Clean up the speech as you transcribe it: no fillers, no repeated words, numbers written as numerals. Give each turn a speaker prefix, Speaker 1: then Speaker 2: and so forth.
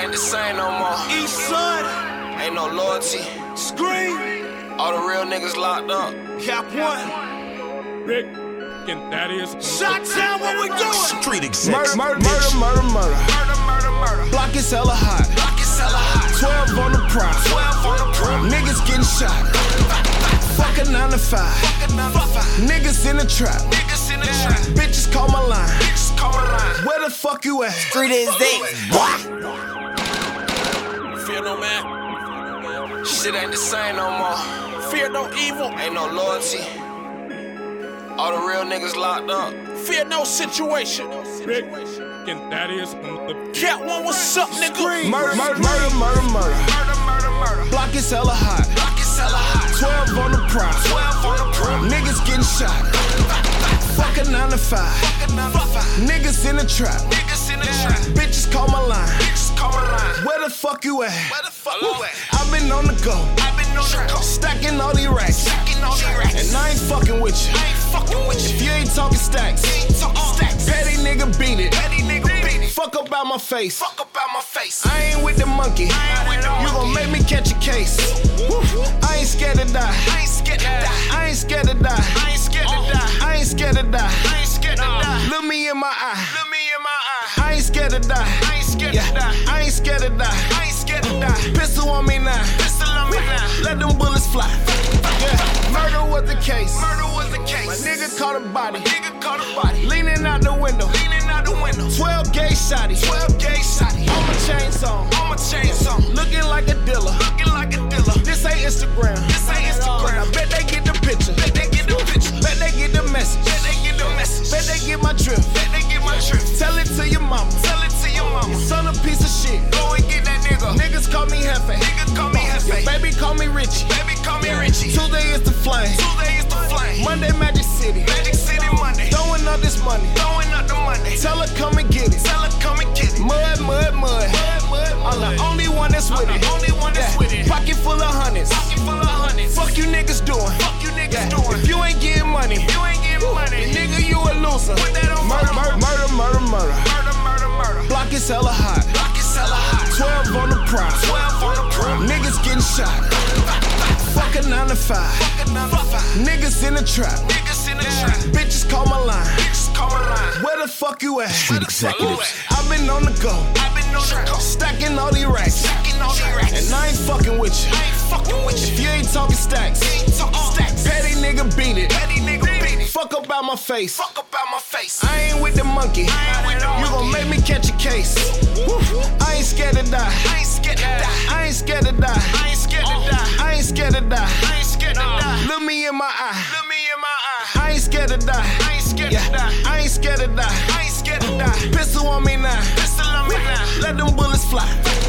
Speaker 1: ain't the same no more.
Speaker 2: East Side,
Speaker 1: Ain't no loyalty.
Speaker 2: Scream,
Speaker 1: All the real niggas locked up.
Speaker 2: Cap One,
Speaker 3: Rick and Thaddeus.
Speaker 2: Shot Town, what we doing?
Speaker 4: Street execs.
Speaker 5: Murder. Block is hella hot. 12 on the prowl. Niggas getting shot. Fuck a 9 to 5. Niggas in the trap. Bitches call my line. Where the fuck you at?
Speaker 6: Street execs.
Speaker 2: Fear no man,
Speaker 1: Shit ain't the same no more.
Speaker 2: fear no evil,
Speaker 1: Ain't no loyalty. All the real niggas locked up.
Speaker 2: fear no situation.
Speaker 3: Rick and Thaddeus on the
Speaker 2: Cap One, what's up, nigga?
Speaker 5: Murder. Block is hella hot. 12 on the prowl. Niggas getting shot. Fuck a 9 to 5. Niggas in the trap. Bitches call my line. Where the fuck you at? I've been on the go. Stacking all these racks. And I ain't fucking with you. If you ain't talking stacks. Petty nigga beat it. Fuck up out my face. I ain't with the monkey. You gon' make me catch a case. I ain't scared to die. I ain't scared to die. Look me in my eye. I ain't scared to die. I ain't scared to die. Pistol on me now. Let them bullets fly. Yeah. Murder was the case. My nigga caught a body. Leaning out the window. 12 gauge shotty. On my chain song. Looking like a dealer. This ain't Instagram. I bet they get the picture. Bet they get the message. Bet they get my drift. Tell it to your mama. Son a piece of shit.
Speaker 1: Go and get that nigga.
Speaker 5: Niggas call me Hefe. Your baby call me Richie. Tuesday is the flame. Monday Magic City. Throwing up this money. Tell her come and get it. Mud. I'm the only one that's with it. Pocket full of hundreds. Fuck you niggas doing. If you ain't getting money, nigga you a loser. Murder. Block is hella hot. 12 on the prowl. Niggas getting shot. Fuck a 9 to 5. Niggas in the trap. Bitches call my line. Where the fuck you at?
Speaker 4: Street executives.
Speaker 5: I've been on the go. Stacking all these racks. And I ain't fucking with you. If you ain't talking stacks. Petty nigga beat it. Fuck up out my face. I ain't with the monkey. You gon' make me catch a case. I ain't scared to die. I ain't scared to die. Look me in my eye. I ain't scared to die. I ain't scared to die. Pistol on me now. Let them bullets fly.